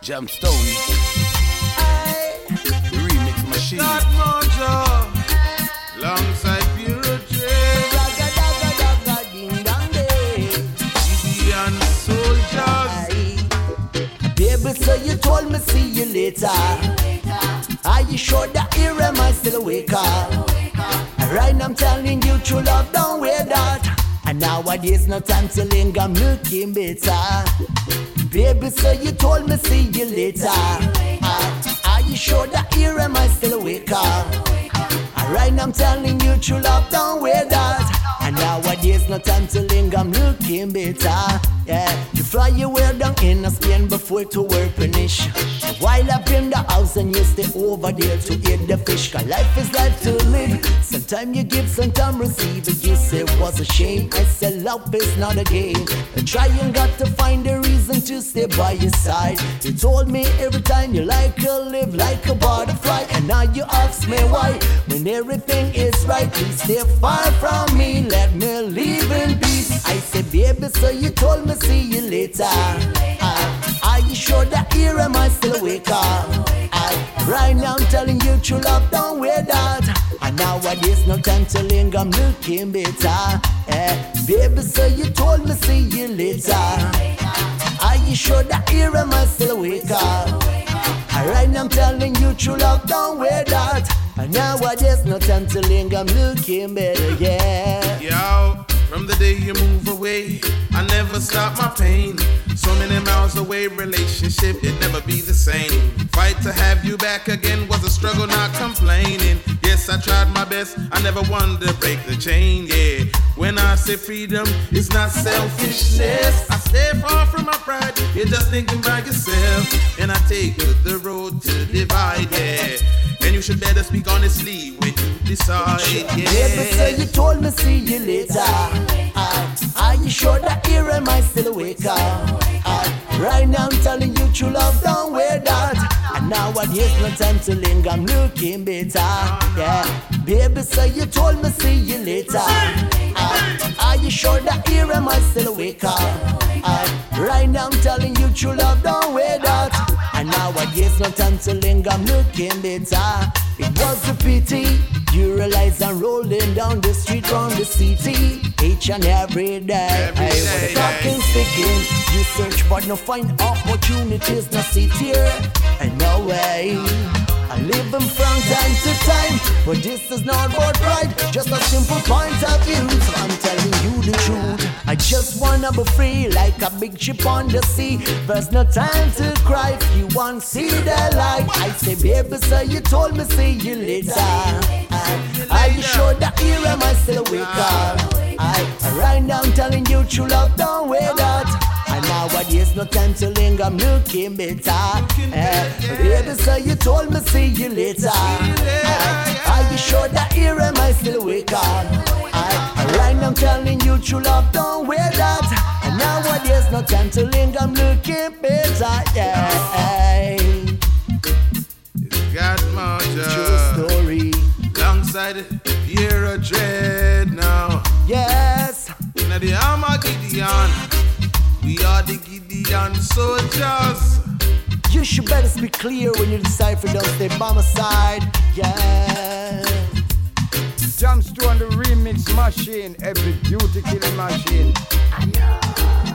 Jamstone, the remix machine. That mojo, alongside Pure Trade, Gideon soldiers. Baby, so you told me see you later. Are you sure that here am I still awake? Right now I'm telling you true love, don't wear that. And nowadays no time to linger, I'm looking better. Baby, so you told me see you later. Are you sure that here am I still awake? Right now I'm telling you true love, don't wear that. And nowadays no time to linger, I'm looking better. Yeah, you fly your way down in Spain before to work finish. While up in the house and you stay over there to eat the fish. Cause life is life to live. Sometimes you give, sometimes receive. And you say it was a shame. I said love is not a game. And trying got to find a reason to stay by your side. You told me every time you like to live like a butterfly. And now you ask me why. When everything is right, please stay far from me. Let me live in peace. I said baby, so you told me see you later. Are you sure that here am I still awake? Right now I'm telling you true love, don't wear that. And nowadays no time to linger, I'm looking better. Baby, so you told me see you later. Are you sure that here am I still awake? Right now I'm telling you true love, don't wear that. And nowadays no time to linger, I'm looking better, yeah. Yo, from the day you move away, I never stop my pain. So many miles away, relationship, it never be the same. Fight to have you back again was a struggle, not complaining. Yes, I tried my best, I never wanted to break the chain, yeah. When I say freedom, it's not selfishness. I stay far from my pride, you're just thinking about yourself. And I take to the road to divide, yeah. And you should better speak honestly when you decide, yeah. Baby, so you told me see you later. Are you sure that here am I still awake? Right now I'm telling you true love, don't wear that. And nowadays no time to linger, I'm looking better, yeah. Baby, so you told me see you later. Are you sure that here am I still awake? Right now I'm telling you true love, don't wear that. And nowadays no time to linger, I'm looking better. It was a pity, you realize I'm rolling down the street round the city each and every day. Hey, when the clock is ticking, you search but no find opportunities, no sit here and no way. I live them from time to time, but this is not about pride, just a simple point of view. So I'm telling you the truth, I just wanna be free like a big ship on the sea. There's no time to cry if you want to see the light. I say baby, so you told me see you later. Are you sure that here am I still awake? Right now I'm telling you true love, don't wear that. And nowadays no time to linger, I'm looking better. Baby, so you told me see you later. Are you sure that here am I still awake? Right now I'm telling you true love, don't wear that. And nowadays no time to linger, I'm looking better, yeah. It's got mojo. True story. Alongside Pure Dread now. Yes. Now the Armageddon. We are the Gideon soldiers. You should better speak clear when you decide for don't stay by my side. Yeah. Jamstone the remix machine, every beauty killing machine. I know.